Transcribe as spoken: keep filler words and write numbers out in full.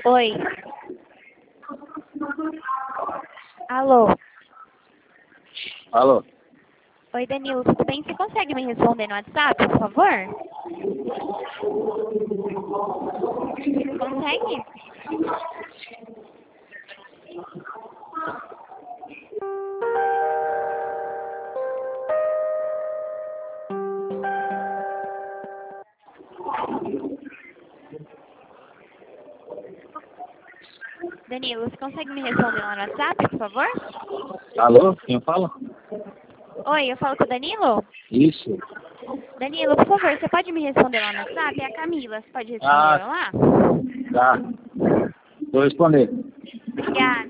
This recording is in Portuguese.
Oi. Alô. Alô? Oi, Danilo, tudo bem? Você consegue me responder no WhatsApp, por favor? Consegue? Danilo, você consegue me responder lá no WhatsApp, por favor? Alô? Quem fala? Oi, eu falo com o Danilo? Isso. Danilo, por favor, você pode me responder lá no WhatsApp? É a Camila, você pode responder Ah, lá? tá. Vou responder. Obrigada.